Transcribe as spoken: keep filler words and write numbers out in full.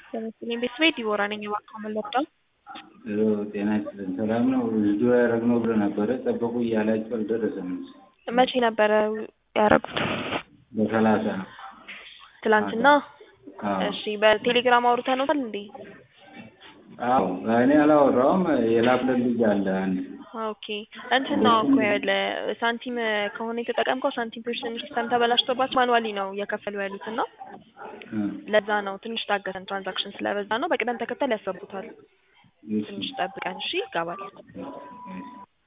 ለምሳሌ ቤት ዲቦራ ነኝ የባንክ መለጣው ጤና ይስጥልኝ ሰላም ነው ልጁ ያረግነው ብለ ነበር ጠበቁ እያላችሁ አልደረሰም መቼ ነበር ያረጉት በሰላሳ ትላንትና እሺ በቴሌግራም አውርተነውታል እንዴ አዎ እኔ አላወራውም የላፕለን ልጅ አለ አንድ ኦኬ እንትን ነው እኮ ያለ ሳንቲም ከሆነ የተጠቀምከው ሳንቲም ፐርሰንት ሲስተም ተበላሽቶባቸው ማኑዋሊ ነው እየከፈሉ ያሉትና ለዛ ነው ትንሽ ታገሰን ትራንዛክሽን ስለበዛ ነው በቅደም ተከተል ያሰቡታል ትንሽ ጠብቀን እሺ ይገባል